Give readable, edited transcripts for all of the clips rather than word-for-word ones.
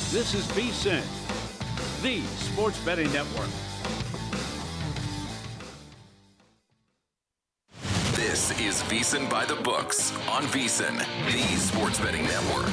This is VSiN, the sports betting network. This is VSiN by the Books on VSiN, the sports betting network.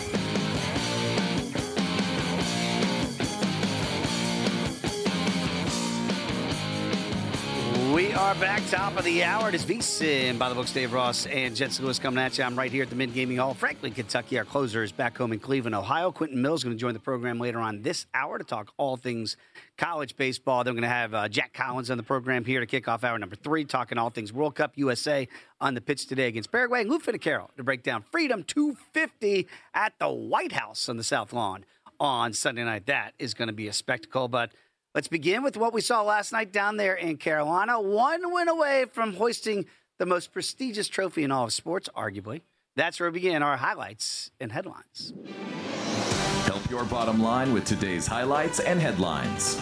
We are back, top of the hour. It is VSiN by the Books. Dave Ross and Jensen Lewis coming at you. I'm right here at the Mid Gaming Hall, Franklin, Kentucky. Our closer is back home in Cleveland, Ohio. Quentin Mills is going to join the program later on this hour to talk all things college baseball. Then we're going to have Jack Collins on the program here to kick off hour number 3, talking all things World Cup USA on the pitch today against Paraguay. And Lou Fittipaldi to break down Freedom 250 at the White House on the South Lawn on Sunday night. That is going to be a spectacle, but let's begin with what we saw last night down there in Carolina. One win away from hoisting the most prestigious trophy in all of sports, arguably. That's where we begin our highlights and headlines. Help your bottom line with today's highlights and headlines.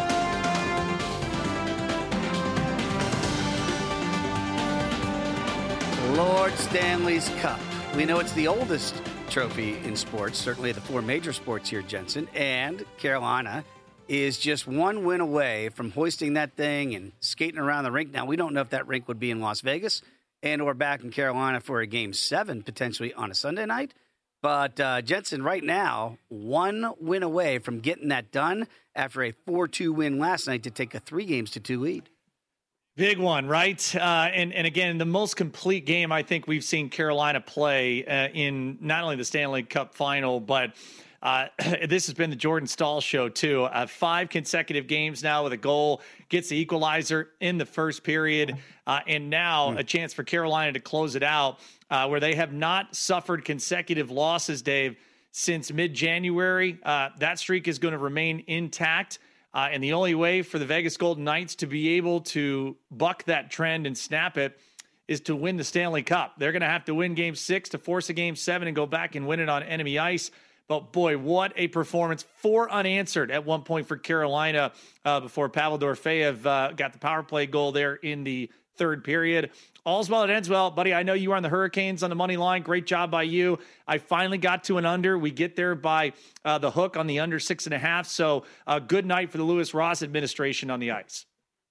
Lord Stanley's Cup. We know it's the oldest trophy in sports, certainly the 4 major sports here, Jensen, and Carolina is just one win away from hoisting that thing and skating around the rink. Now, we don't know if that rink would be in Las Vegas and or back in Carolina for a Game 7, potentially on a Sunday night. But, Jensen, right now, one win away from getting that done after a 4-2 win last night to take a 3-2 lead. Big one, right? And again, the most complete game I think we've seen Carolina play in not only the Stanley Cup final, but this has been the Jordan Staal show, too. 5 consecutive games now with a goal, gets the equalizer in the first period, and now a chance for Carolina to close it out, where they have not suffered consecutive losses, Dave, since mid-January. That streak is going to remain intact, and the only way for the Vegas Golden Knights to be able to buck that trend and snap it is to win the Stanley Cup. They're going to have to win Game 6 to force a Game 7 and go back and win it on enemy ice. But, boy, what a performance. 4 unanswered at one point for Carolina before Pavel Dorofeyev got the power play goal there in the third period. All's well that ends well. Buddy, I know you were on the Hurricanes on the money line. Great job by you. I finally got to an under. We get there by the hook on the under 6.5. So good night for the Lewis Ross administration on the ice.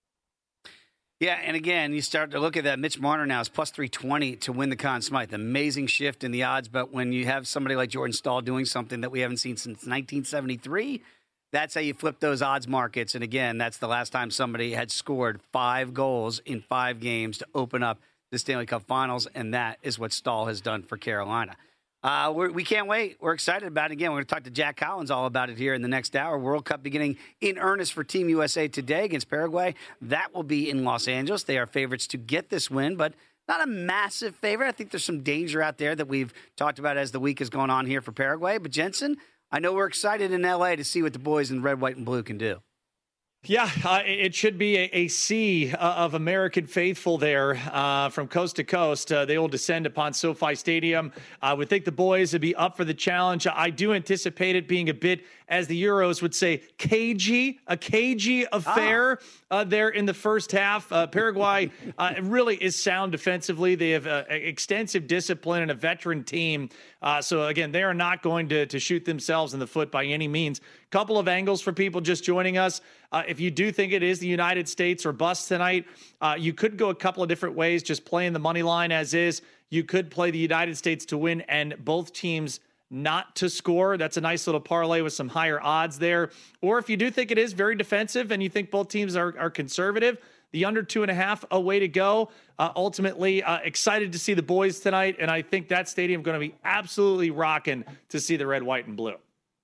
Yeah, and again, you start to look at that. Mitch Marner now is plus 320 to win the Conn Smythe. Amazing shift in the odds, but when you have somebody like Jordan Staal doing something that we haven't seen since 1973, that's how you flip those odds markets. And again, that's the last time somebody had scored 5 goals in 5 games to open up the Stanley Cup Finals, and that is what Staal has done for Carolina. We can't wait. We're excited about it. Again, we're going to talk to Jack Collins all about it here in the next hour. World Cup beginning in earnest for Team USA today against Paraguay. That will be in Los Angeles. They are favorites to get this win, but not a massive favorite. I think there's some danger out there that we've talked about as the week has gone on here for Paraguay. But Jensen, I know we're excited in L.A. to see what the boys in red, white, and blue can do. Yeah, it should be a sea of American faithful there from coast to coast. They will descend upon SoFi Stadium. I would think the boys would be up for the challenge. I do anticipate it being a bit, as the Euros would say, cagey affair there in the first half. Paraguay really is sound defensively. They have extensive discipline and a veteran team. So, again, they are not going to shoot themselves in the foot by any means. Couple of angles for people just joining us. If you do think it is the United States or bust tonight, you could go a couple of different ways, just playing the money line as is. You could play the United States to win and both teams not to score. That's a nice little parlay with some higher odds there. Or if you do think it is very defensive and you think both teams are conservative, the under 2.5, a way to go. Ultimately, excited to see the boys tonight, and I think that stadium going to be absolutely rocking to see the red, white, and blue.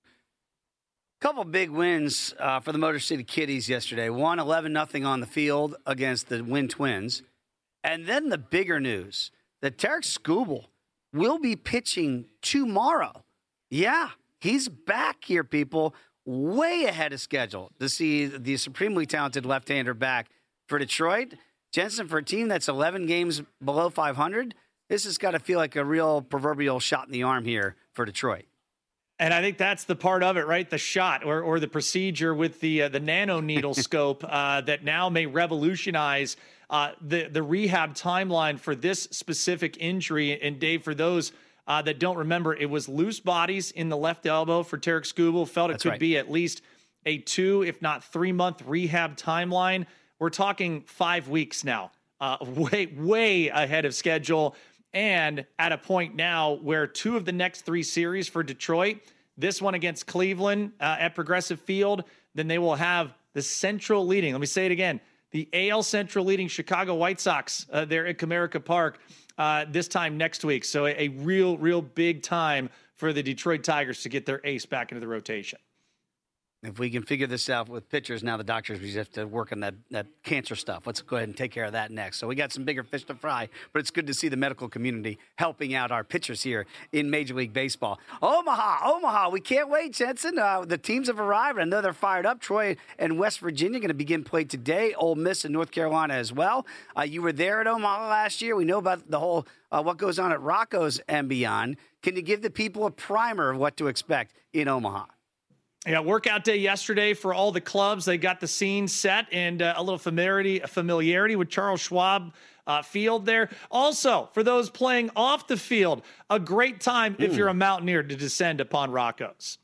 Couple big wins for the Motor City Kitties yesterday. 11-0 on the field against the Wynn Twins. And then the bigger news that Tarek Skubal will be pitching tomorrow. Yeah, he's back here, people, way ahead of schedule to see the supremely talented left-hander back for Detroit. Jensen, for a team that's 11 games below 500, this has got to feel like a real proverbial shot in the arm here for Detroit. And I think that's the part of it, right? The shot or the procedure with the nano needle scope that now may revolutionize the rehab timeline for this specific injury. And Dave, for those that don't remember, it was loose bodies in the left elbow for Tarek Skubal. Felt it could be at least a 2, if not 3-month rehab timeline. We're talking 5 weeks now, way ahead of schedule. And at a point now where 2 of the next 3 series for Detroit, this one against Cleveland at Progressive Field, then they will have the Central leading. Let me say it again. The AL Central leading Chicago White Sox there at Comerica Park this time next week. So a real big time for the Detroit Tigers to get their ace back into the rotation. If we can figure this out with pitchers, now the doctors, we have to work on that cancer stuff. Let's go ahead and take care of that next. So we got some bigger fish to fry, but it's good to see the medical community helping out our pitchers here in Major League Baseball. Omaha, we can't wait, Jensen. The teams have arrived. I know they're fired up. Troy and West Virginia going to begin play today. Ole Miss and North Carolina as well. You were there at Omaha last year. We know about the whole what goes on at Rocco's and beyond. Can you give the people a primer of what to expect in Omaha? Yeah, workout day yesterday for all the clubs. They got the scene set and a little familiarity with Charles Schwab Field there. Also, for those playing off the field, a great time if you're a Mountaineer to descend upon Rocco's.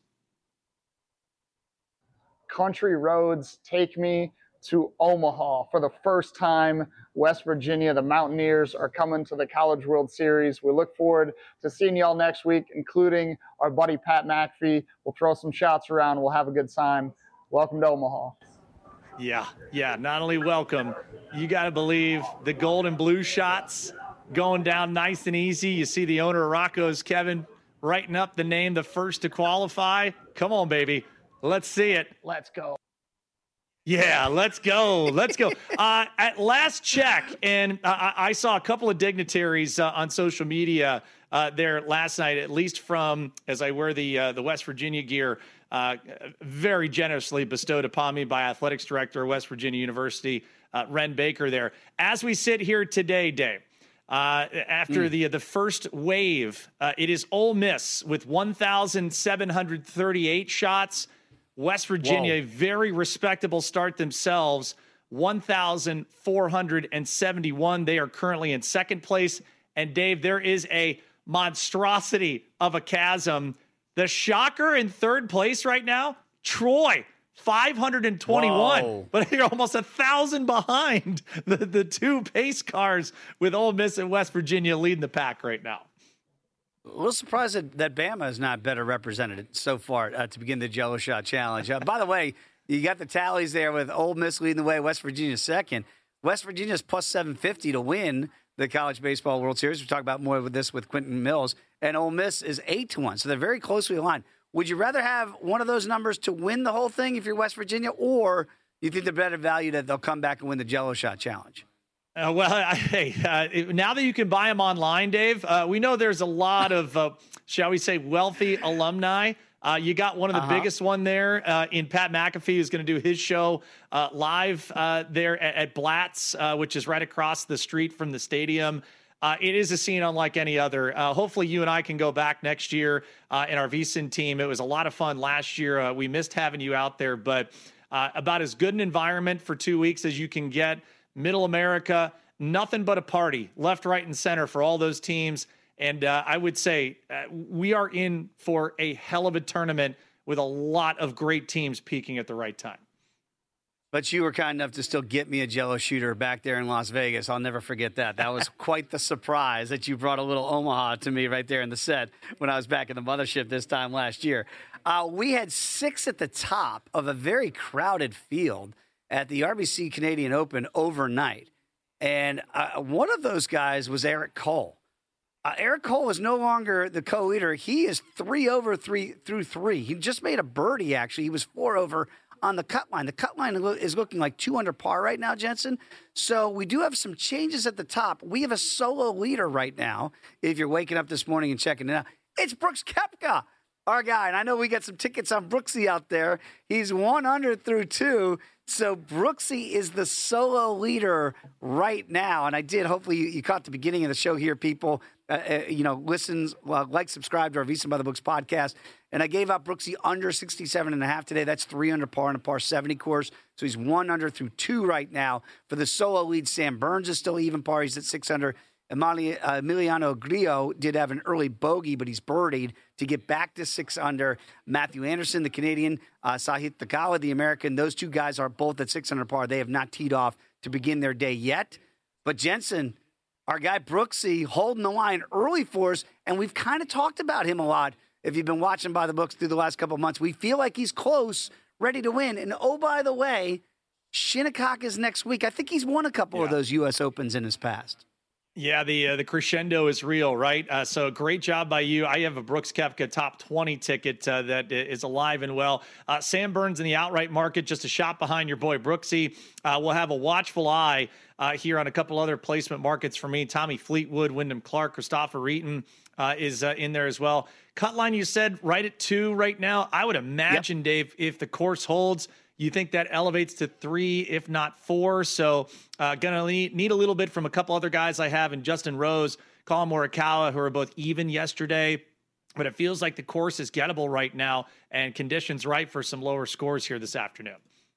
Country roads take me to Omaha for the first time. West Virginia, the Mountaineers are coming to the College World Series. We look forward to seeing y'all next week, including our buddy Pat McAfee. We'll throw some shots around. We'll have a good time. Welcome to Omaha. Yeah. Not only welcome, you got to believe the gold and blue shots going down nice and easy. You see the owner of Rocco's, Kevin, writing up the name, the first to qualify. Come on, baby. Let's see it. Let's go. Yeah, let's go. At last check, and I saw a couple of dignitaries on social media there last night, at least from, as I wear the West Virginia gear, very generously bestowed upon me by Athletics Director of West Virginia University, Ren Baker there. As we sit here today, Dave, after the first wave, it is Ole Miss with 1,738 shots. West Virginia, a very respectable start themselves, 1,471. They are currently in second place. And, Dave, there is a monstrosity of a chasm. The shocker in third place right now, Troy, 521. Whoa. But you're almost 1,000 behind the 2 pace cars with Ole Miss and West Virginia leading the pack right now. A little surprised that Bama is not better represented so far to begin the Jello Shot Challenge. By the way, you got the tallies there with Ole Miss leading the way, West Virginia second. West Virginia's plus 750 to win the College Baseball World Series. We'll talk about more of this with Quentin Mills. And Ole Miss is 8-1, so they're very closely aligned. Would you rather have one of those numbers to win the whole thing if you're West Virginia, or you think they're better value that they'll come back and win the Jello Shot Challenge? Now that you can buy them online, Dave, we know there's a lot of, shall we say, wealthy alumni. You got one of the biggest one there in Pat McAfee, who's going to do his show live there at Blatt's, which is right across the street from the stadium. It is a scene unlike any other. Hopefully you and I can go back next year in our VSiN team. It was a lot of fun last year. We missed having you out there, but about as good an environment for 2 weeks as you can get. Middle America, nothing but a party, left, right, and center for all those teams. And I would say we are in for a hell of a tournament with a lot of great teams peaking at the right time. But you were kind enough to still get me a Jello shooter back there in Las Vegas. I'll never forget that. That was quite the surprise that you brought a little Omaha to me right there in the set when I was back in the mothership this time last year. We had 6 at the top of a very crowded field at the RBC Canadian Open overnight. And one of those guys was Eric Cole. Eric Cole is no longer the co-leader. He is 3 over through 3. He just made a birdie, actually. He was 4 over on the cut line. The cut line is looking like 2 under par right now, Jensen. So we do have some changes at the top. We have a solo leader right now, if you're waking up this morning and checking it out. It's Brooks Koepka, our guy. And I know we got some tickets on Brooksy out there. He's 1 under through 2. So Brooksy is the solo leader right now. And I did, hopefully you caught the beginning of the show here, people. Listens, subscribe to our VSiN by the Books podcast. And I gave out Brooksy under 67.5 today. That's 3 under par on a par 70 course. So he's 1 under through 2 right now. For the solo lead, Sam Burns is still even par. He's at 6 under. Emiliano Grillo did have an early bogey, but he's birdied to get back to 6 under. Matthew Anderson, the Canadian, Sahith Theegala, the American, those two guys are both at 6 under par. They have not teed off to begin their day yet. But Jensen, our guy Brooksy, holding the line early for us, and we've kind of talked about him a lot. If you've been watching by the books through the last couple of months, we feel like he's close, ready to win. And oh, by the way, Shinnecock is next week. I think he's won a couple of those U.S. Opens in his past. Yeah, the crescendo is real, right? So great job by you. I have a Brooks Koepka top 20 ticket that is alive and well. Sam Burns in the outright market, just a shot behind your boy Brooksy. We'll have a watchful eye here on a couple other placement markets for me. Tommy Fleetwood, Wyndham Clark, Christopher Reeton is in there as well. Cut line, you said, right at 2 right now. I would imagine, Dave, if the course holds, you think that elevates to 3, if not 4. So going to need a little bit from a couple other guys I have in Justin Rose, Colin Morikawa, who are both even yesterday. But it feels like the course is gettable right now and conditions right for some lower scores here this afternoon.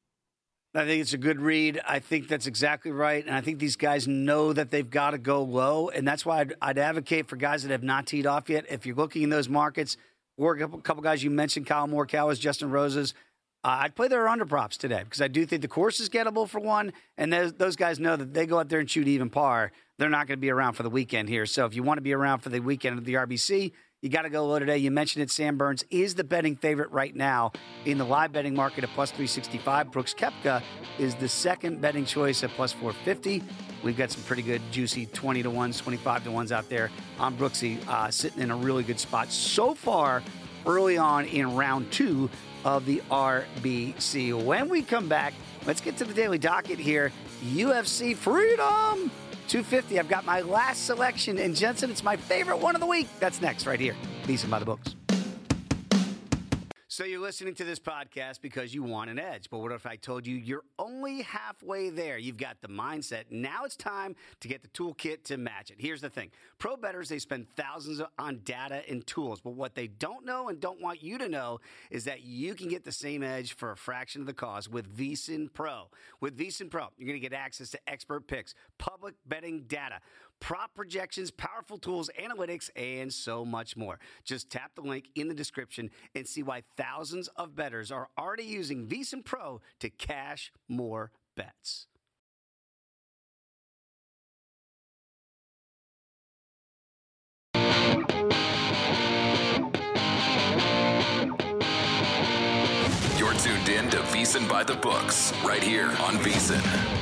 I think it's a good read. I think that's exactly right. And I think these guys know that they've got to go low. And that's why I'd advocate for guys that have not teed off yet. If you're looking in those markets, or a couple guys you mentioned, Colin Morikawa's, Justin Rose's, I'd play their under props today because I do think the course is gettable for one. And those guys know that they go out there and shoot even par. They're not going to be around for the weekend here. So if you want to be around for the weekend of the RBC, you got to go low today. You mentioned it. Sam Burns is the betting favorite right now in the live betting market at plus 365. Brooks Koepka is the second betting choice at plus 450. We've got some pretty good, juicy 20-1s, 25-1s out there on Brooksy, sitting in a really good spot so far early on in round 2 of the RBC. When we come back, let's get to the daily docket here. UFC Freedom 250. I've got my last selection, and Jensen, it's my favorite one of the week. That's next right here. VSiN by the Books. So you're listening to this podcast because you want an edge. But what if I told you you're only halfway there? You've got the mindset. Now it's time to get the toolkit to match it. Here's the thing. Pro bettors, they spend thousands on data and tools. But what they don't know and don't want you to know is that you can get the same edge for a fraction of the cost with VSiN Pro. With VSiN Pro, you're going to get access to expert picks, public betting data, prop projections, powerful tools, analytics, and so much more. Just tap the link in the description and see why thousands of bettors are already using VSiN Pro to cash more bets. You're tuned in to VSiN by the Books, right here on VSiN.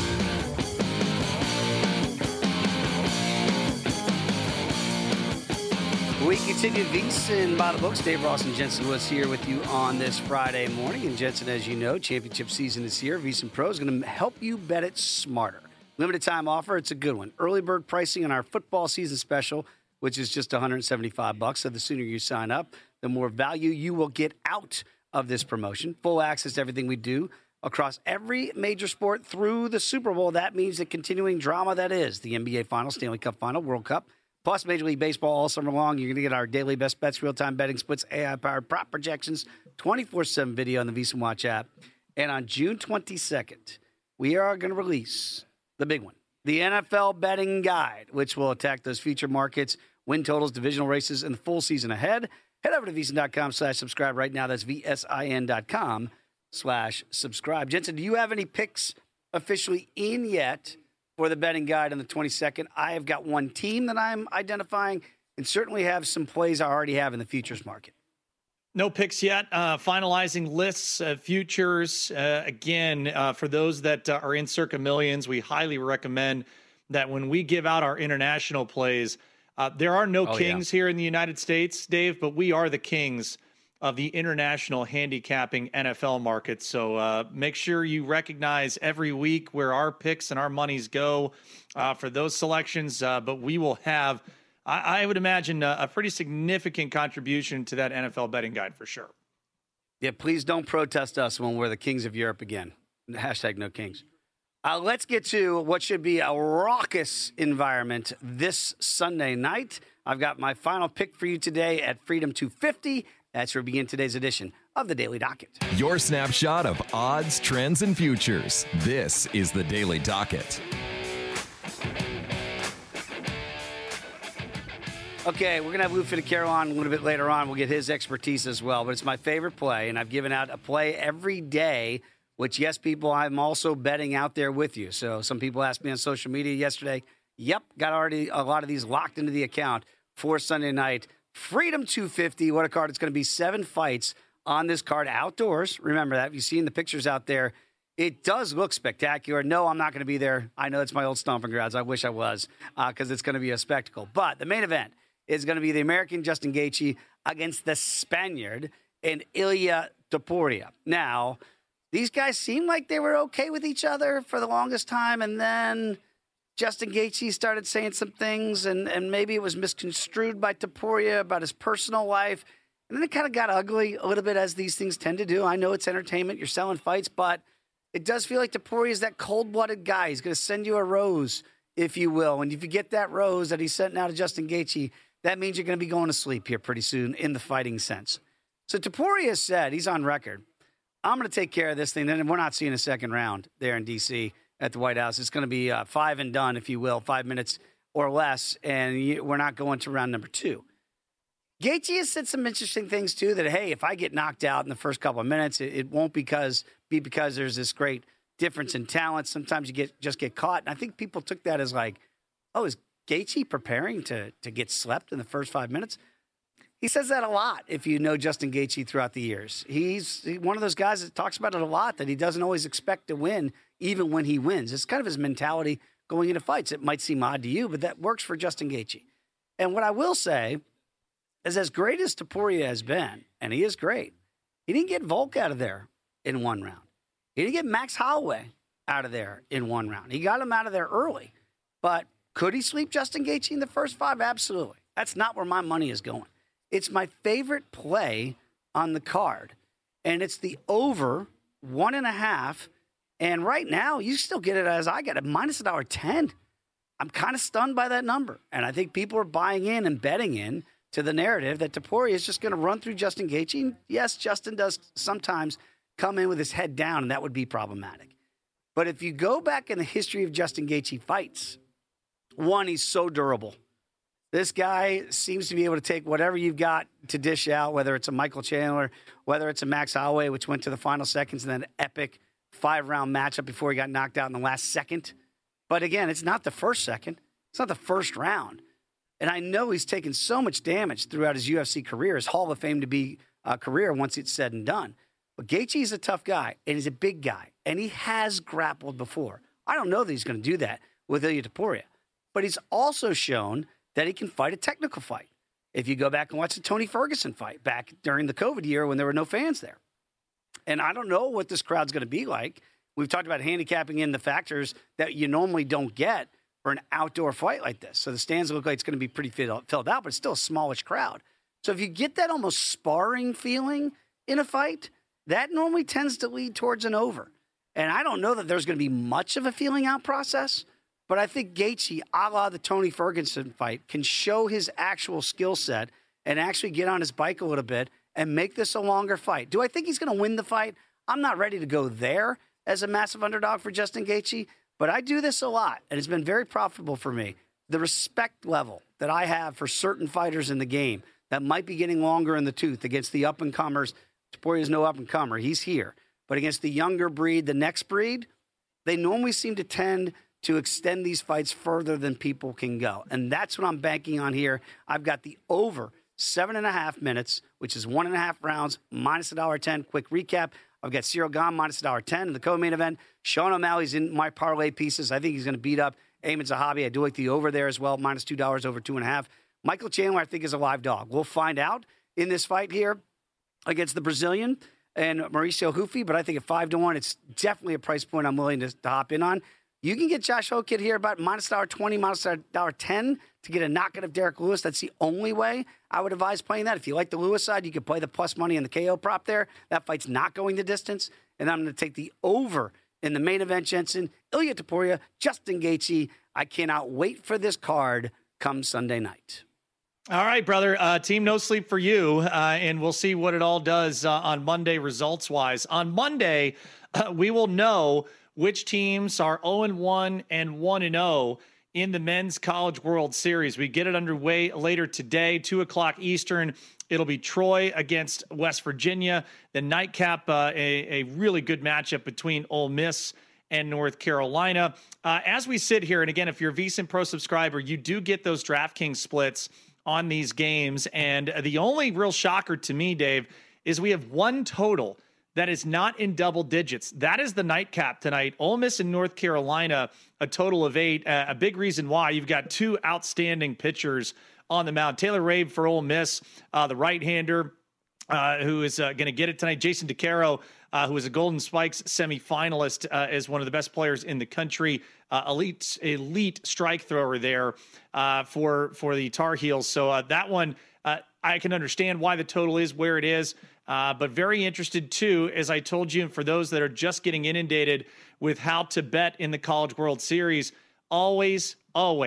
We continue VSiN by the Books. Dave Ross and Jensen Lewis here with you on this Friday morning. And Jensen, as you know, championship season is here. VSiN Pro is going to help you bet it smarter. Limited time offer. It's a good one. Early bird pricing on our football season special, which is just $175. So the sooner you sign up, the more value you will get out of this promotion. Full access to everything we do across every major sport through the Super Bowl. That means the continuing drama that is the NBA Finals, Stanley Cup Final, World Cup, plus Major League Baseball all summer long. You're going to get our daily best bets, real-time betting splits, AI-powered prop projections, 24/7 video on the VSiN Watch app. And on June 22nd, we are going to release the big one, the NFL Betting Guide, which will attack those future markets, win totals, divisional races, and the full season ahead. Head over to VSiN.com/subscribe right now. That's VSIN.com/subscribe. Jensen, do you have any picks officially in yet for the betting guide on the 22nd? I have got one team that I'm identifying and certainly have some plays I already have in the futures market. No picks yet. Finalizing lists, futures. Again, for those that are in Circa Millions, we highly recommend that when we give out our international plays, there are no kings here in the United States, Dave, but we are the kings of the international handicapping NFL market. So make sure you recognize every week where our picks and our monies go for those selections. But we will have, I would imagine, a pretty significant contribution to that NFL betting guide for sure. Yeah, please don't protest us when we're the kings of Europe again. Hashtag no kings. Let's get to what should be a raucous environment this Sunday night. I've got my final pick for you today at Freedom 250. That's where we begin today's edition of the Daily Docket. Your snapshot of odds, trends, and futures. This is the Daily Docket. Okay, we're going to have Lou Fittipaldi on a little bit later on. We'll get his expertise as well, but it's my favorite play, and I've given out a play every day, which, yes, people, I'm also betting out there with you. So some people asked me on social media yesterday, yep, got already a lot of these locked into the account for Sunday night. Freedom 250, what a card. It's going to be 7 fights on this card outdoors. Remember that. If you've seen the pictures out there, it does look spectacular. No, I'm not going to be there. I know it's my old stomping grounds. I wish I was, because it's going to be a spectacle. But the main event is going to be the American Justin Gaethje against the Spaniard and Ilia Topuria. Now, these guys seemed like they were okay with each other for the longest time, and then Justin Gaethje started saying some things, and maybe it was misconstrued by Topuria about his personal life, and then it kind of got ugly a little bit, as these things tend to do. I know it's entertainment. You're selling fights, but it does feel like Topuria is that cold-blooded guy. He's going to send you a rose, if you will, and if you get that rose that he's sent now to Justin Gaethje, that means you're going to be going to sleep here pretty soon in the fighting sense. So Topuria said, he's on record, I'm going to take care of this thing. Then we're not seeing a second round there in D.C. at the White House. It's going to be 5 and done, if you will, 5 minutes or less, and we're not going to round number 2. Gaethje has said some interesting things, too, that, hey, if I get knocked out in the first couple of minutes, it won't be because there's this great difference in talent. Sometimes you just get caught. And I think people took that as like, oh, is Gaethje preparing to get slept in the first 5 minutes? He says that a lot if you know Justin Gaethje throughout the years. He's one of those guys that talks about it a lot, that he doesn't always expect to win, even when he wins. It's kind of his mentality going into fights. It might seem odd to you, but that works for Justin Gaethje. And what I will say is, as great as Topuria has been, and he is great, he didn't get Volk out of there in 1 round. He didn't get Max Holloway out of there in 1 round. He got him out of there early. But could he sleep Justin Gaethje in the first 5? Absolutely. That's not where my money is going. It's my favorite play on the card, and it's the over 1.5. And right now, you still get it as I got it, minus $1.10. I'm kind of stunned by that number, and I think people are buying in and betting in to the narrative that Topuria is just going to run through Justin Gaethje. And yes, Justin does sometimes come in with his head down, and that would be problematic. But if you go back in the history of Justin Gaethje fights, one, he's so durable. This guy seems to be able to take whatever you've got to dish out, whether it's a Michael Chandler, whether it's a Max Holloway, which went to the final seconds, and then an epic 5-round matchup before he got knocked out in the last second. But again, it's not the first second. It's not the first round. And I know he's taken so much damage throughout his UFC career, his Hall of Fame to be career once it's said and done. But Gaethje is a tough guy, and he's a big guy, and he has grappled before. I don't know that he's going to do that with Ilia Topuria, but he's also shown that he can fight a technical fight. If you go back and watch the Tony Ferguson fight back during the COVID year when there were no fans there. And I don't know what this crowd's going to be like. We've talked about handicapping in the factors that you normally don't get for an outdoor fight like this. So the stands look like it's going to be pretty filled out, but it's still a smallish crowd. So if you get that almost sparring feeling in a fight, that normally tends to lead towards an over. And I don't know that there's going to be much of a feeling out process, but I think Gaethje, a la the Tony Ferguson fight, can show his actual skill set and actually get on his bike a little bit and make this a longer fight. Do I think he's going to win the fight? I'm not ready to go there as a massive underdog for Justin Gaethje, but I do this a lot, and it's been very profitable for me. The respect level that I have for certain fighters in the game that might be getting longer in the tooth against the up-and-comers. Topuria is no up-and-comer. He's here. But against the younger breed, the next breed, they normally seem to tend to extend these fights further than people can go. And that's what I'm banking on here. I've got the over 7.5 minutes, which is 1.5 rounds, minus $1.10. Quick recap. I've got Cyril Gane, minus $1.10 in the co-main event. Sean O'Malley's in my parlay pieces. I think he's going to beat up Ayman Zahabi. I do like the over there as well, minus $2 over 2.5. Michael Chandler, I think, is a live dog. We'll find out in this fight here against the Brazilian and Mauricio Hufi, but I think at 5-1, it's definitely a price point I'm willing to hop in on. You can get Josh Hokit here about minus $1.20, minus $1.10 to get a knockout of Derek Lewis. That's the only way I would advise playing that. If you like the Lewis side, you can play the plus money and the KO prop there. That fight's not going the distance. And I'm going to take the over in the main event, Jensen. Ilia Topuria, Justin Gaethje. I cannot wait for this card come Sunday night. All right, brother. Team No Sleep for you, and we'll see what it all does on Monday results-wise. On Monday, we will know which teams are 0-1 and 1-0 in the Men's College World Series. We get it underway later today, 2 o'clock Eastern. It'll be Troy against West Virginia. The nightcap, a really good matchup between Ole Miss and North Carolina. As we sit here, and again, if you're a VSiN Pro subscriber, you do get those DraftKings splits on these games. And the only real shocker to me, Dave, is we have one total that is not in double digits. That is the nightcap tonight. Ole Miss and North Carolina, a total of 8. A big reason why you've got 2 outstanding pitchers on the mound. Taylor Rabe for Ole Miss, the right-hander who is going to get it tonight. Jason DeCaro, who is a Golden Spikes semifinalist, is one of the best players in the country. Elite strike thrower there for the Tar Heels. So that one, I can understand why the total is where it is. But very interested, too, as I told you, and for those that are just getting inundated with how to bet in the College World Series, always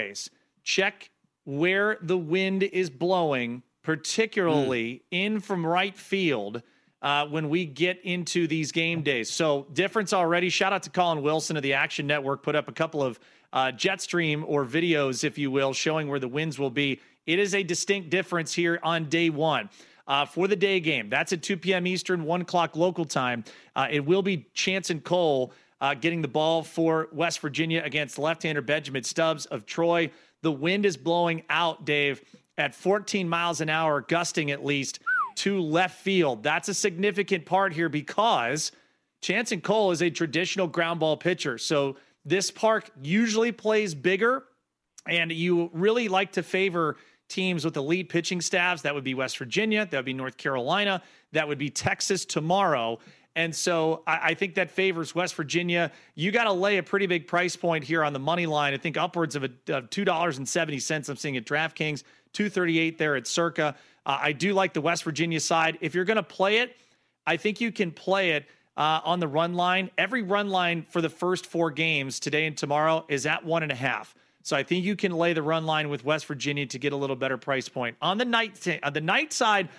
check where the wind is blowing, particularly in from right field when we get into these game days. So difference already. Shout out to Colin Wilson of the Action Network, put up a couple of jet stream or videos, if you will, showing where the winds will be. It is a distinct difference here on day one. For the day game, that's at 2 p.m. Eastern, 1 o'clock local time. It will be Chance and Cole getting the ball for West Virginia against left-hander Benjamin Stubbs of Troy. The wind is blowing out, Dave, at 14 miles an hour, gusting at least to left field. That's a significant part here because Chance and Cole is a traditional ground ball pitcher. So this park usually plays bigger, and you really like to favor teams with elite pitching staffs. That would be West Virginia. That would be North Carolina. That would be Texas tomorrow. And so I think that favors West Virginia. You got to lay a pretty big price point here on the money line. I think upwards of $2.70 I'm seeing at DraftKings, $2.38 there at Circa. I do like the West Virginia side. If you're going to play it, I think you can play it on the run line. Every run line for the first 4 games today and tomorrow is at 1.5. So I think you can lay the run line with West Virginia to get a little better price point. On the night side,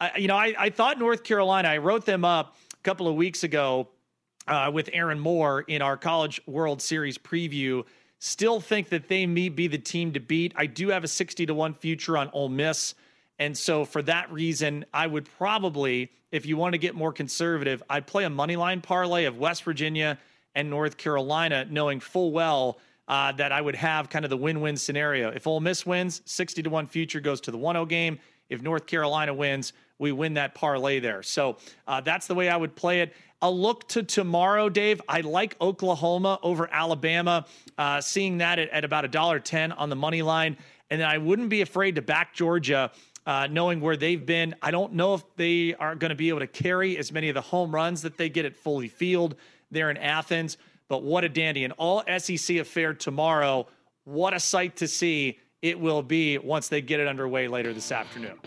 I thought North Carolina, I wrote them up a couple of weeks ago with Aaron Moore in our College World Series preview. Still think that they may be the team to beat. I do have a 60-1 future on Ole Miss. And so for that reason, I would probably, if you want to get more conservative, I'd play a money line parlay of West Virginia and North Carolina, knowing full well that I would have kind of the win-win scenario. If Ole Miss wins, 60-1 future goes to the 1-0 game. If North Carolina wins, we win that parlay there. So that's the way I would play it. I'll look to tomorrow, Dave. I like Oklahoma over Alabama, seeing that at about $1.10 on the money line. And then I wouldn't be afraid to back Georgia, knowing where they've been. I don't know if they are going to be able to carry as many of the home runs that they get at Foley Field there in Athens. But what a dandy. An all SEC affair tomorrow. What a sight to see it will be once they get it underway later this afternoon.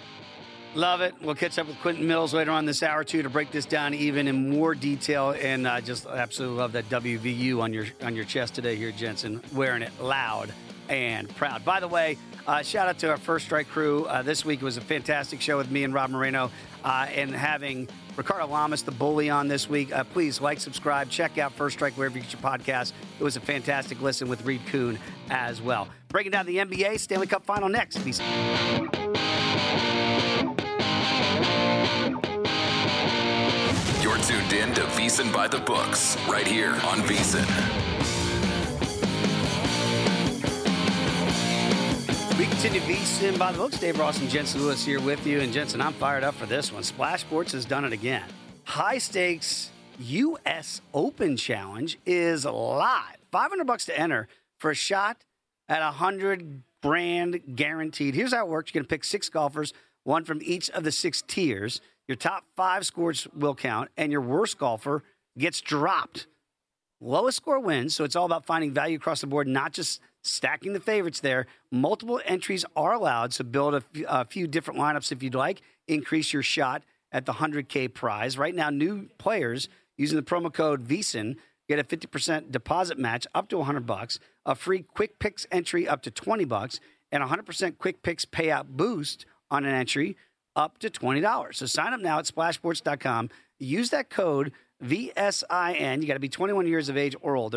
Love it. We'll catch up with Quentin Mills later on this hour, too, to break this down even in more detail. And I just absolutely love that WVU on your chest today here, Jensen, wearing it loud and proud. By the way, shout out to our First Strike crew. This week was a fantastic show with me and Rob Moreno, and having Ricardo Lamas, the bully, on this week. Please like, subscribe, check out First Strike wherever you get your podcast. It was a fantastic listen with Reed Kuhn as well. Breaking down the NBA Stanley Cup Final next. You're tuned in to VSiN by the Books, right here on VSiN. We continue VSiN by the Books. Dave Ross and Jensen Lewis here with you. And Jensen, I'm fired up for this one. Splash Sports has done it again. High stakes U.S. Open Challenge is live. $500 to enter for a shot at $100,000 guaranteed. Here's how it works. You're going to pick 6 golfers, one from each of the 6 tiers. Your top 5 scores will count, and your worst golfer gets dropped. Lowest score wins, so it's all about finding value across the board, not just stacking the favorites there. Multiple entries are allowed, so build a few different lineups if you'd like. Increase your shot at the $100K prize. Right now, new players using the promo code VSiN get a 50% deposit match up to $100, a free Quick Picks entry up to $20, and 100% Quick Picks payout boost on an entry up to $20. So sign up now at splashsports.com. Use that code VSIN. You got to be 21 years of age or older.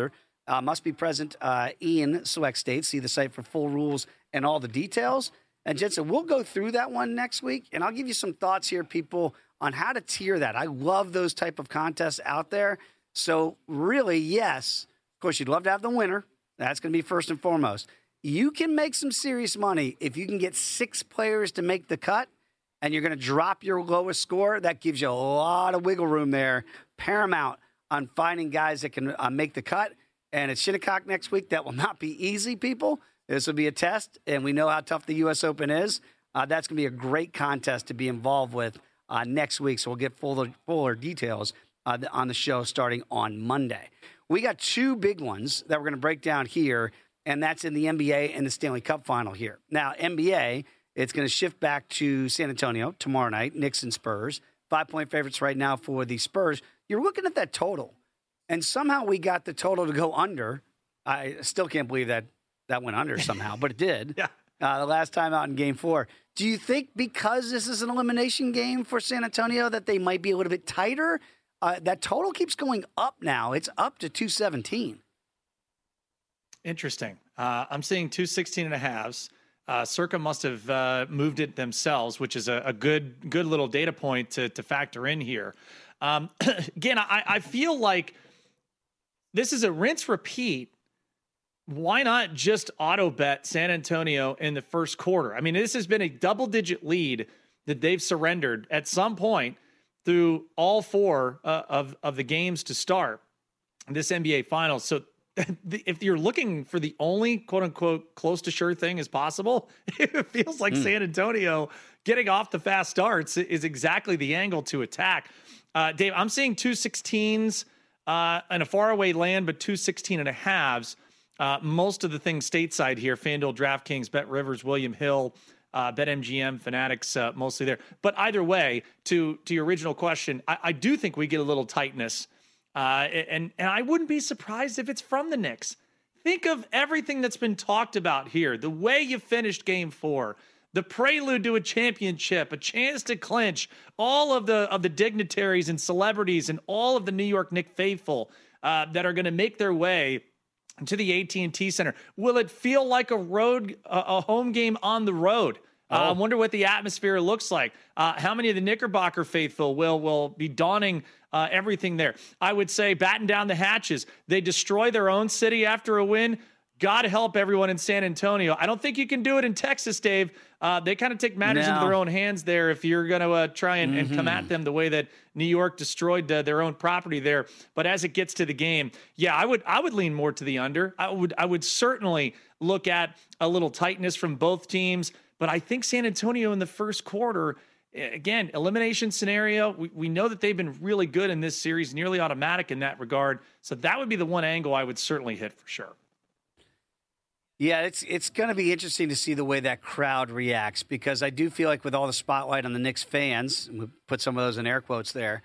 Must be present in select states. See the site for full rules and all the details. And Jensen, we'll go through that one next week, and I'll give you some thoughts here, people, on how to tier that. I love those type of contests out there. So really, yes, of course, you'd love to have the winner. That's going to be first and foremost. You can make some serious money if you can get 6 players to make the cut, and you're going to drop your lowest score. That gives you a lot of wiggle room there. Paramount on finding guys that can make the cut. And at Shinnecock next week, that will not be easy, people. This will be a test, and we know how tough the U.S. Open is. That's going to be a great contest to be involved with next week, so we'll get fuller details on the show starting on Monday. We got 2 big ones that we're going to break down here, and that's in the NBA and the Stanley Cup final here. Now, NBA, it's going to shift back to San Antonio tomorrow night, Knicks and Spurs. 5-point favorites right now for the Spurs. You're looking at that total, and somehow we got the total to go under. I still can't believe that went under somehow, but it did. Yeah. The last time out in Game 4. Do you think because this is an elimination game for San Antonio that they might be a little bit tighter? That total keeps going up now. It's up to 217. Interesting. I'm seeing 216.5. Circa must have moved it themselves, which is a good little data point to factor in here. Again, I feel like this is a rinse repeat. Why not just auto bet San Antonio in the first quarter? I mean, this has been a double-digit lead that they've surrendered at some point through all 4 of the games to start this NBA Finals. So if you're looking for the only quote-unquote close to sure thing as possible, it feels like San Antonio getting off the fast starts is exactly the angle to attack. Dave, I'm seeing 216s in a faraway land, but 216.5s. Most of the things stateside here, FanDuel, DraftKings, BetRivers, William Hill, BetMGM, Fanatics, mostly there. But either way, to your original question, I do think we get a little tightness. And I wouldn't be surprised if it's from the Knicks. Think of everything that's been talked about here. The way you finished Game 4, the prelude to a championship, a chance to clinch, all of the dignitaries and celebrities and all of the New York Knicks faithful that are going to make their way to the AT&T Center. Will it feel like a home game on the road? I wonder what the atmosphere looks like. How many of the Knickerbocker faithful will be donning everything there? I would say batten down the hatches. They destroy their own city after a win. God help everyone in San Antonio. I don't think you can do it in Texas, Dave. They kind of take matters into their own hands there if you're going to try and come at them the way that New York destroyed their own property there. But as it gets to the game, yeah, I would lean more to the under. I would certainly look at a little tightness from both teams. But I think San Antonio in the first quarter, again, elimination scenario, we know that they've been really good in this series, nearly automatic in that regard. So that would be the one angle I would certainly hit for sure. Yeah, it's going to be interesting to see the way that crowd reacts, because I do feel like with all the spotlight on the Knicks fans, we put some of those in air quotes there,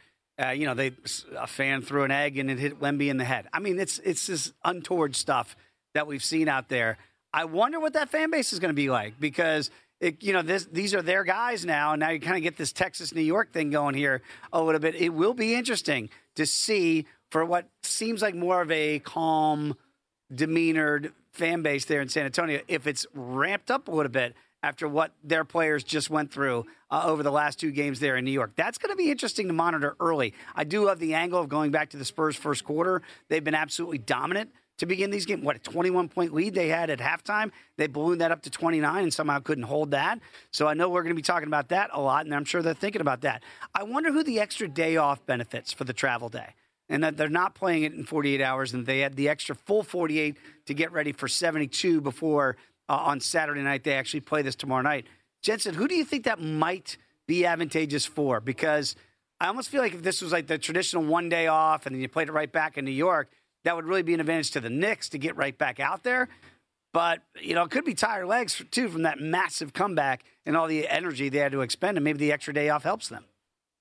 a fan threw an egg and it hit Wemby in the head. I mean, it's this untoward stuff that we've seen out there. I wonder what that fan base is going to be like, because these are their guys now, and now you kind of get this Texas-New York thing going here a little bit. It will be interesting to see, for what seems like more of a calm, demeanored fan base there in San Antonio, if it's ramped up a little bit after what their players just went through over the last 2 games there in New York. That's going to be interesting to monitor early. I do love the angle of going back to the Spurs first quarter. They've been absolutely dominant to begin these games. What, a 21-point lead they had at halftime? They ballooned that up to 29 and somehow couldn't hold that. So I know we're going to be talking about that a lot, and I'm sure they're thinking about that. I wonder who the extra day off benefits for the travel day, and that they're not playing it in 48 hours, and they had the extra full 48 to get ready for 72 before on Saturday night they actually play this tomorrow night. Jensen, who do you think that might be advantageous for? Because I almost feel like if this was like the traditional one day off and then you played it right back in New York, that would really be an advantage to the Knicks to get right back out there. But, it could be tired legs, too, from that massive comeback and all the energy they had to expend, and maybe the extra day off helps them.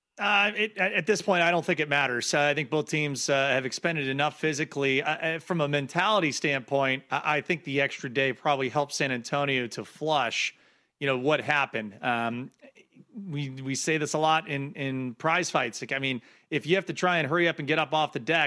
At this point, I don't think it matters. I think both teams have expended enough physically. From a mentality standpoint, I think the extra day probably helps San Antonio to flush, what happened. We say this a lot in prize fights. Like, I mean, if you have to try and hurry up and get up off the deck,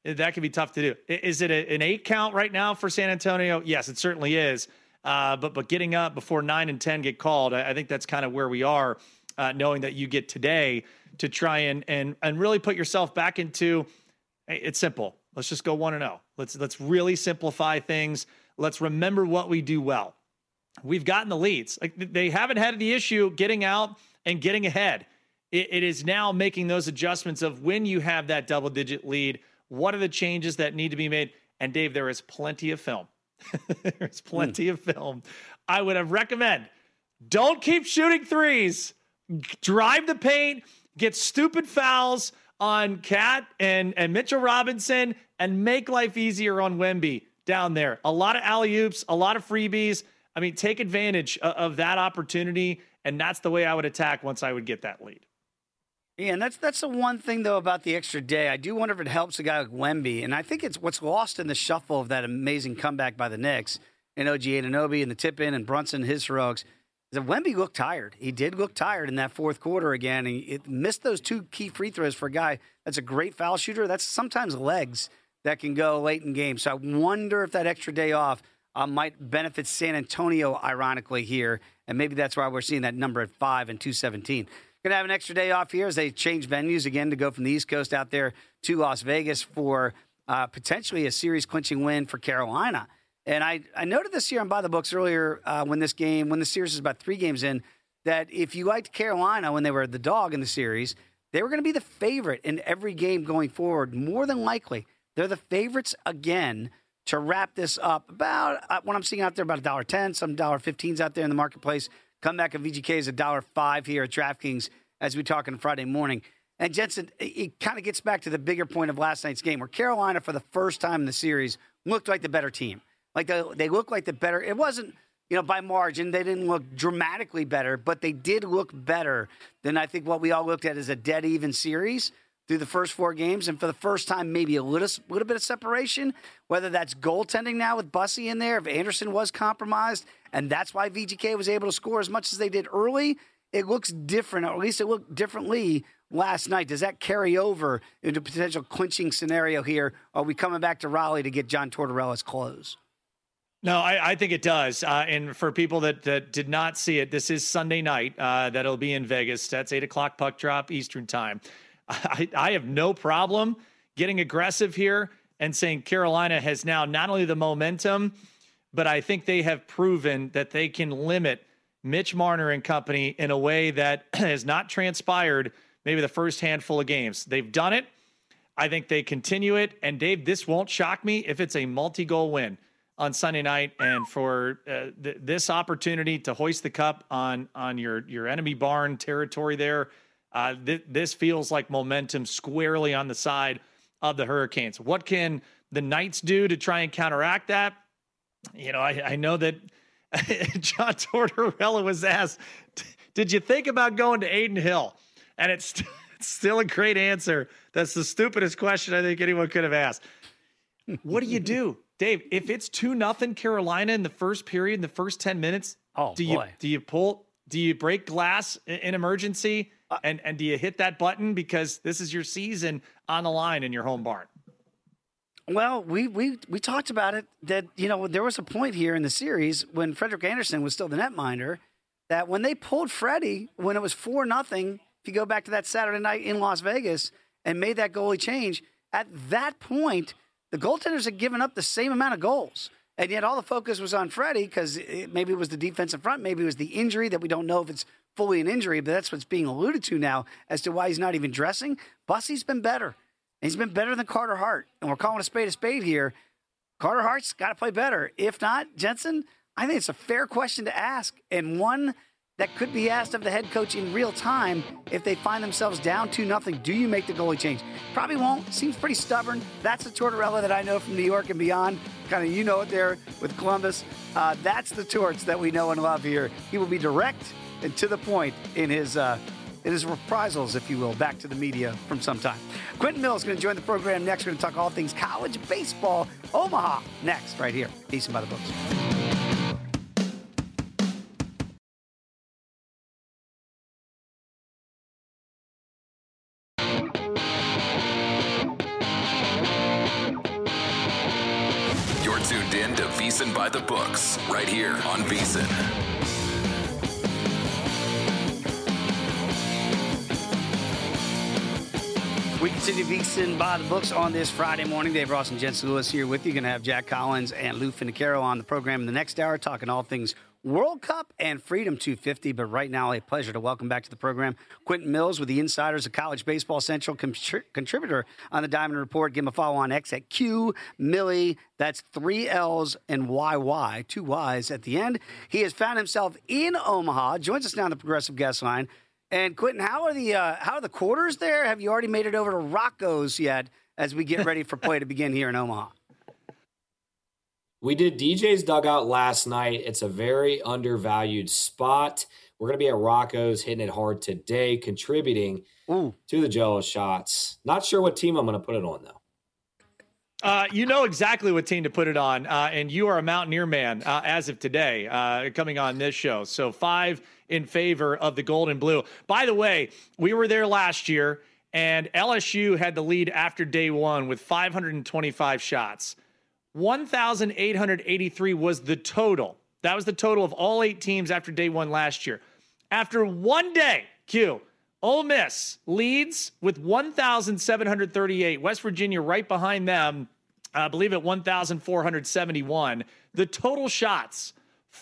that can be tough to do. Is it an 8 count right now for San Antonio? Yes, it certainly is. But getting up before 9 and 10 get called, I think that's kind of where we are, knowing that you get today to try and really put yourself back into, hey, it's simple. Let's just go 1-0. Let's really simplify things. Let's remember what we do well. We've gotten the leads. Like, they haven't had the issue getting out and getting ahead. It is now making those adjustments of when you have that double-digit lead, what are the changes that need to be made? And Dave, there is plenty of film. There's plenty of film. I would have recommend, don't keep shooting threes. Drive the paint, get stupid fouls on Cat and Mitchell Robinson, and make life easier on Wemby down there. A lot of alley-oops, a lot of freebies. I mean, take advantage of that opportunity, and that's the way I would attack once I would get that lead. Yeah, and that's the one thing, though, about the extra day. I do wonder if it helps a guy like Wemby, and I think it's what's lost in the shuffle of that amazing comeback by the Knicks and OG Anunoby and the tip-in and Brunson, his heroics, is that Wemby looked tired. He did look tired in that fourth quarter again, and he missed those 2 key free throws for a guy that's a great foul shooter. That's sometimes legs that can go late in games. So I wonder if that extra day off might benefit San Antonio, ironically, here, and maybe that's why we're seeing that number at 5 and 217. Going to have an extra day off here as they change venues again to go from the East Coast out there to Las Vegas for potentially a series-clinching win for Carolina. And I noted this here on By the Books earlier when the series is about 3 games in, that if you liked Carolina when they were the dog in the series, they were going to be the favorite in every game going forward. More than likely, they're the favorites again to wrap this up. About what I'm seeing out there, about $1.10, some $1.15s out there in the marketplace. Comeback of VGK is $1.05 here at DraftKings as we talk on Friday morning. And Jensen, it kind of gets back to the bigger point of last night's game where Carolina, for the first time in the series, looked like the better team. Like they looked like the better. It wasn't, by margin. They didn't look dramatically better, but they did look better than I think what we all looked at as a dead even series through the first 4 games. And for the first time, maybe a little bit of separation, whether that's goaltending now with Bussy in there, if Anderson was compromised, and that's why VGK was able to score as much as they did early. It looks different, or at least it looked differently last night. Does that carry over into a potential clinching scenario here? Or are we coming back to Raleigh to get John Tortorella's close? No, I think it does. And for people that did not see it, this is Sunday night. That'll be in Vegas. That's 8 o'clock puck drop Eastern time. I have no problem getting aggressive here and saying Carolina has now not only the momentum, but I think they have proven that they can limit Mitch Marner and company in a way that has not transpired maybe the first handful of games. They've done it. I think they continue it. And Dave, this won't shock me if it's a multi-goal win on Sunday night. And for this opportunity to hoist the cup on your enemy barn territory there, this feels like momentum squarely on the side of the Hurricanes. What can the Knights do to try and counteract that? I know that John Tortorella was asked, did you think about going to Adin Hill? And it's still a great answer. That's the stupidest question I think anyone could have asked. What do you do, Dave? If it's 2-0 Carolina in the first period, in the first 10 minutes, do you break glass in emergency? And do you hit that button because this is your season on the line in your home barn? Well, we talked about it that, there was a point here in the series when Frederick Anderson was still the netminder that when they pulled Freddie, when it was 4-0, if you go back to that Saturday night in Las Vegas and made that goalie change, at that point, the goaltenders had given up the same amount of goals. And yet all the focus was on Freddie because maybe it was the defensive front, maybe it was the injury that we don't know if it's fully an injury, but that's what's being alluded to now as to why he's not even dressing. Bussy's been better. And he's been better than Carter Hart. And we're calling a spade here. Carter Hart's got to play better. If not, Jensen, I think it's a fair question to ask, and one that could be asked of the head coach in real time if they find themselves down 2-0. Do you make the goalie change? Probably won't. Seems pretty stubborn. That's the Tortorella that I know from New York and beyond. Kind of it there with Columbus. That's the Torts that we know and love here. He will be direct and to the point in his reprisals, if you will, back to the media from some time. Quentin Mills is going to join the program next. We're going to talk all things college baseball. Omaha next, right here. VSiN by the Books. tuned in to VSiN by the Books, right here on VSiN. We continue VSiN by the Books on this Friday morning. Dave Ross and Jensen Lewis here with you. Going to have Jack Collins and Lou Finicaro on the program in the next hour, talking all things World Cup and Freedom 250. But right now, a pleasure to welcome back to the program Quentin Mills with the Insiders of College Baseball Central, contributor on the Diamond Report. Give him a follow on X at Q Millie. That's 3 L's and YY, 2 Y's at the end. He has found himself in Omaha. Joins us now on the Progressive Guest Line. And Quentin, how are the quarters there? Have you already made it over to Rocco's yet as we get ready for play to begin here in Omaha? We did DJ's dugout last night. It's a very undervalued spot. We're going to be at Rocco's hitting it hard today, contributing to the Jello shots. Not sure what team I'm going to put it on, though. You know exactly what team to put it on, and you are a Mountaineer man as of today, coming on this show. So 5 in favor of the gold and blue. By the way, we were there last year, and LSU had the lead after day one with 525 shots. 1,883 was the total. That was the total of all 8 teams after day one last year. After one day, Ole Miss leads with 1,738. West Virginia right behind them, I believe at 1,471. The total shots,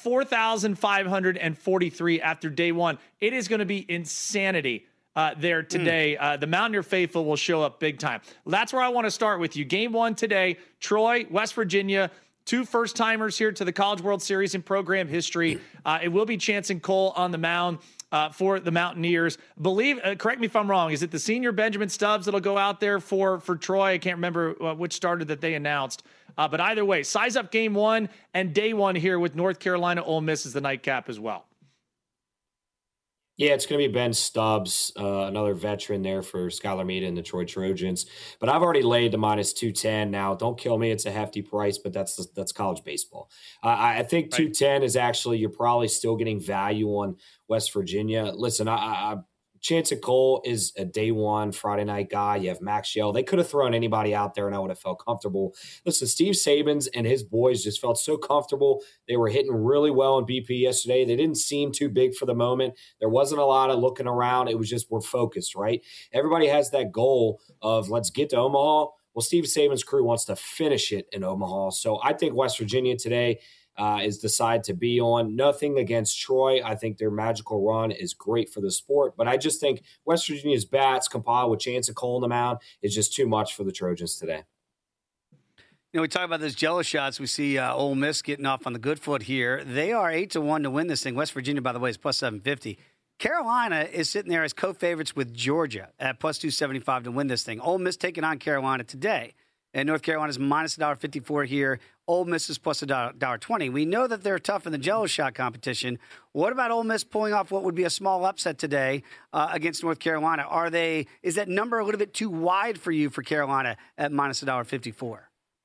4,543 after day one. It is going to be insanity there today. The Mountaineer faithful will show up big time. That's where I want to start with you. Game 1 today, Troy, West Virginia, 2 first-timers here to the College World Series in program history. It will be Chance and Cole on the mound for the Mountaineers. Correct me if I'm wrong, is it the senior Benjamin Stubbs that'll go out there for Troy? I can't remember which starter that they announced. But either way, size up game 1 and day 1 here with North Carolina Ole Miss as the nightcap as well. Yeah, it's going to be Ben Stubbs, another veteran there for Skylar Meade and the Troy Trojans. But I've already laid the minus 210 now. Don't kill me. It's a hefty price, but that's college baseball. I think 210 is actually, you're probably still getting value on West Virginia. Listen, Chance and Cole is a day one Friday night guy. You have Max Yell. They could have thrown anybody out there, and I would have felt comfortable. Listen, Steve Sabins and his boys just felt so comfortable. They were hitting really well in BP yesterday. They didn't seem too big for the moment. There wasn't a lot of looking around. It was just we're focused, right? Everybody has that goal of let's get to Omaha. Well, Steve Sabins' crew wants to finish it in Omaha. So I think West Virginia today is the side to be on. Nothing against Troy. I think their magical run is great for the sport, but I just think West Virginia's bats compiled with Chance and Cole in the mound is just too much for the Trojans today. You know, we talk about those Jello shots. We see Ole Miss getting off on the good foot here. They are 8-1 to win this thing. West Virginia, by the way, is plus 750. Carolina is sitting there as co-favorites with Georgia at plus 275 to win this thing. Ole Miss taking on Carolina today. And North Carolina's minus $1.54 here. Ole Miss is plus $1.20. We know that they're tough in the Jello shot competition. What about Ole Miss pulling off what would be a small upset today against North Carolina? Is that number a little bit too wide for you for Carolina at minus $1.54?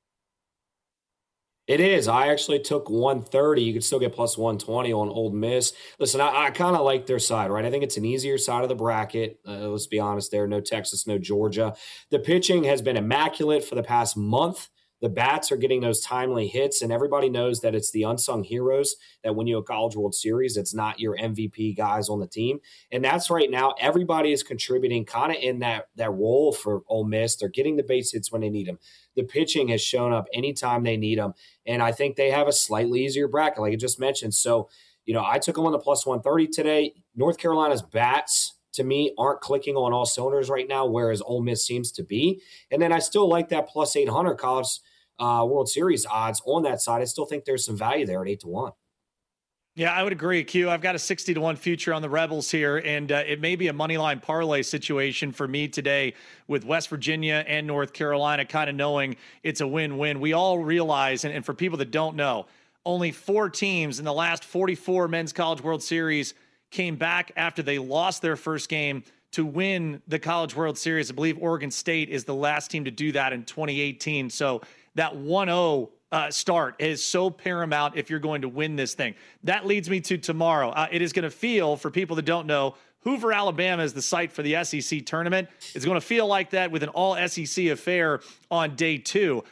It is. I actually took 130. You could still get plus 120 on Ole Miss. Listen, I kind of like their side, right? I think it's an easier side of the bracket. Let's be honest there. No Texas, no Georgia. The pitching has been immaculate for the past month. The bats are getting those timely hits, and everybody knows that it's the unsung heroes that win you a College World Series. It's not your MVP guys on the team. And that's right now. Everybody is contributing kind of in that role for Ole Miss. They're getting the base hits when they need them. The pitching has shown up anytime they need them. And I think they have a slightly easier bracket, like I just mentioned. So, I took them on the plus 130 today. North Carolina's bats, to me, aren't clicking on all cylinders right now, whereas Ole Miss seems to be. And then I still like that plus 800 College World Series odds on that side. I still think there's some value there at 8-1. Yeah, I would agree, Q. I've got a 60-1 future on the Rebels here, and it may be a moneyline parlay situation for me today with West Virginia and North Carolina, kind of knowing it's a win-win. We all realize, and for people that don't know, only 4 teams in the last 44 Men's College World Series came back after they lost their first game to win the College World Series. I believe Oregon State is the last team to do that in 2018. So that 1-0 start is so paramount if you're going to win this thing. That leads me to tomorrow. It is going to feel, for people that don't know, Hoover, Alabama is the site for the SEC tournament. It's going to feel like that with an all-SEC affair on day 2.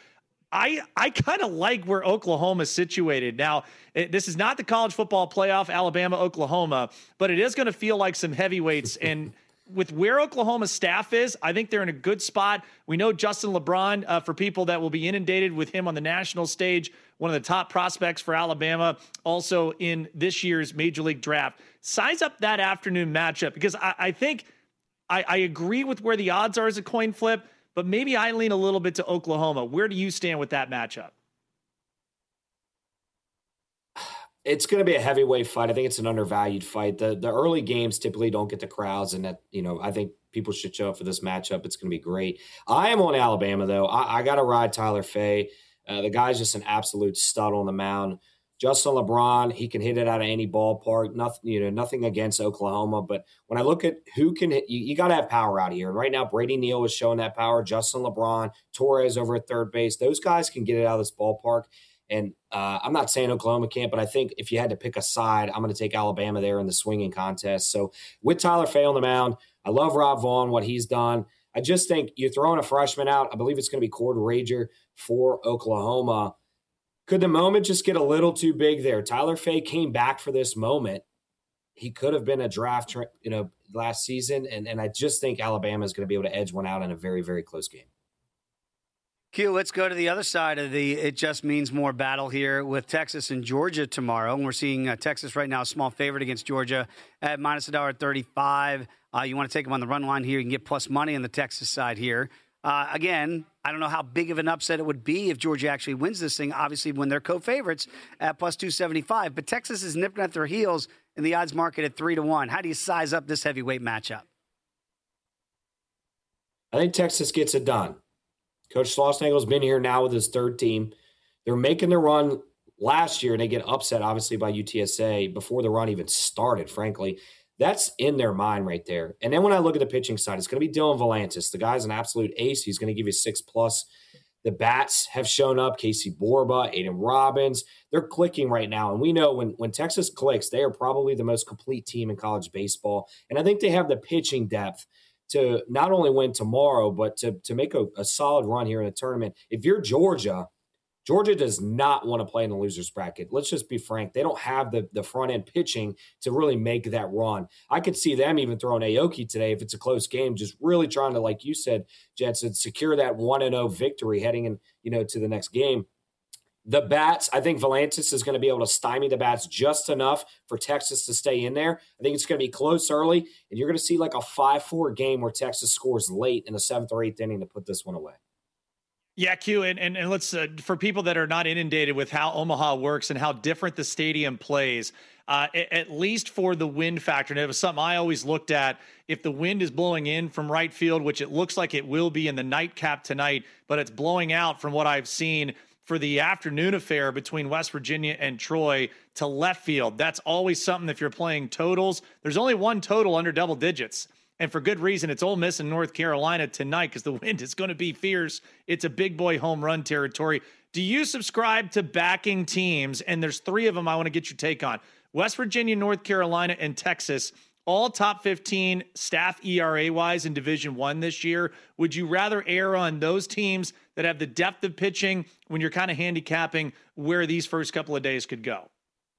I kind of like where Oklahoma's situated. Now, this is not the college football playoff, Alabama, Oklahoma, but it is going to feel like some heavyweights. And with where Oklahoma's staff is, I think they're in a good spot. We know Justin LeBron, for people that will be inundated with him on the national stage, one of the top prospects for Alabama, also in this year's Major League Draft. Size up that afternoon matchup, because I think I agree with where the odds are as a coin flip, but maybe I lean a little bit to Oklahoma. Where do you stand with that matchup? It's going to be a heavyweight fight. I think it's an undervalued fight. The early games typically don't get the crowds, and that, I think people should show up for this matchup. It's going to be great. I am on Alabama, though. I got to ride Tyler Fay. The guy's just an absolute stud on the mound. Justin LeBron, he can hit it out of any ballpark. Nothing against Oklahoma, but when I look at who can hit, you got to have power out here. And right now, Brady Neal is showing that power. Justin LeBron, Torres over at third base, those guys can get it out of this ballpark. And I'm not saying Oklahoma can't, but I think if you had to pick a side, I'm going to take Alabama there in the swinging contest. So with Tyler Fay on the mound, I love Rob Vaughn, what he's done. I just think you're throwing a freshman out. I believe it's going to be Cord Rager for Oklahoma. Could the moment just get a little too big there? Tyler Fay came back for this moment. He could have been a draft, last season, and I just think Alabama is going to be able to edge one out in a very, very close game. Q, let's go to the other side of the it just means more battle here with Texas and Georgia tomorrow. And we're seeing Texas right now a small favorite against Georgia at minus $1.35. You want to take them on the run line here. You can get plus money on the Texas side here. Again, I don't know how big of an upset it would be if Georgia actually wins this thing, obviously, when they're co-favorites at plus 275. But Texas is nipping at their heels in the odds market at 3-1. How do you size up this heavyweight matchup? I think Texas gets it done. Coach Schlossnagle's been here now with his third team. They're making the run last year, and they get upset, obviously, by UTSA before the run even started, frankly. That's in their mind right there. And then when I look at the pitching side, it's going to be Dylan Volantis. The guy's an absolute ace. He's going to give you 6+. The bats have shown up. Casey Borba, Aiden Robbins. They're clicking right now. And we know when Texas clicks, they are probably the most complete team in college baseball. And I think they have the pitching depth to not only win tomorrow, but to make a solid run here in the tournament. If you're Georgia does not want to play in the loser's bracket. Let's just be frank. They don't have the front-end pitching to really make that run. I could see them even throwing Aoki today if it's a close game, just really trying to, like you said, Jetson, secure that 1-0 victory heading in, to the next game. The bats, I think Volantis is going to be able to stymie the bats just enough for Texas to stay in there. I think it's going to be close early, and you're going to see like a 5-4 game where Texas scores late in the 7th or 8th inning to put this one away. Yeah, Q, and let's for people that are not inundated with how Omaha works and how different the stadium plays, at least for the wind factor. And it was something I always looked at. If the wind is blowing in from right field, which it looks like it will be in the nightcap tonight, but it's blowing out from what I've seen for the afternoon affair between West Virginia and Troy to left field. That's always something if you're playing totals. There's only one total under double digits. And for good reason, it's Ole Miss in North Carolina tonight because the wind is going to be fierce. It's a big boy home run territory. Do you subscribe to backing teams? And there's 3 of them I want to get your take on. West Virginia, North Carolina, and Texas, all top 15 staff ERA-wise in Division I this year. Would you rather err on those teams that have the depth of pitching when you're kind of handicapping where these first couple of days could go?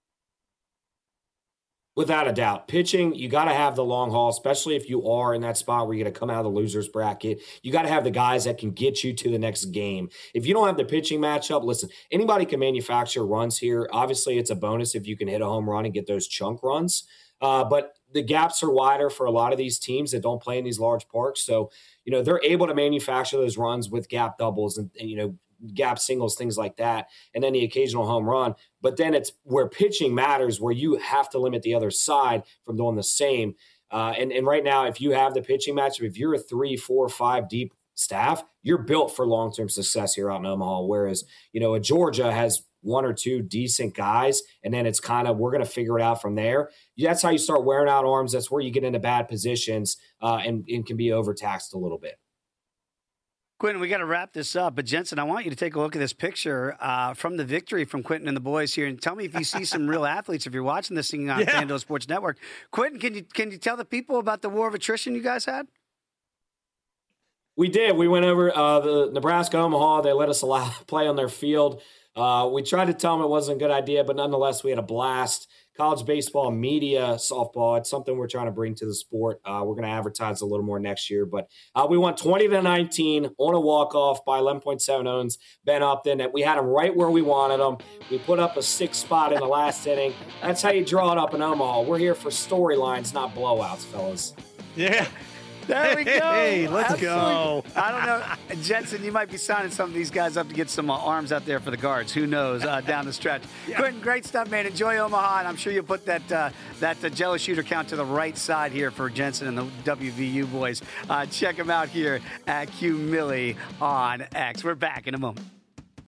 Without a doubt. Pitching, you got to have the long haul, especially if you are in that spot where you're going to come out of the loser's bracket. You got to have the guys that can get you to the next game. If you don't have the pitching matchup, listen, anybody can manufacture runs here. Obviously, it's a bonus if you can hit a home run and get those chunk runs. But the gaps are wider for a lot of these teams that don't play in these large parks. So, they're able to manufacture those runs with gap doubles and gap singles, things like that, and then the occasional home run. But then it's where pitching matters, where you have to limit the other side from doing the same. And right now, if you have the pitching matchup, if you're a 3, 4, 5 deep staff, you're built for long-term success here out in Omaha. Whereas, a Georgia has 1 or 2 decent guys, and then it's kind of, we're going to figure it out from there. That's how you start wearing out arms. That's where you get into bad positions and can be overtaxed a little bit. Quentin, we got to wrap this up. But, Jensen, I want you to take a look at this picture from the victory from Quentin and the boys here. And tell me if you see some real athletes, if you're watching this thing on FanDuel Sports Network. Quentin, can you tell the people about the war of attrition you guys had? We did. We went over the Nebraska Omaha. They let us play on their field. We tried to tell them it wasn't a good idea, but nonetheless, we had a blast. College baseball, media, softball, it's something we're trying to bring to the sport. We're going to advertise a little more next year, but we won 20-19 on a walk-off by 11.7 owns. Ben Upton, that we had them right where we wanted them. We put up a 6th spot in the last inning. That's how you draw it up in Omaha. We're here for storylines, not blowouts, fellas. Yeah. There we go. Hey, let's go. I don't know. Jensen, you might be signing some of these guys up to get some arms out there for the guards. Who knows down the stretch. Yeah. Quentin, great stuff, man. Enjoy Omaha, and I'm sure you'll put that jello shooter count to the right side here for Jensen and the WVU boys. Check them out here at Q Millie on X. We're back in a moment.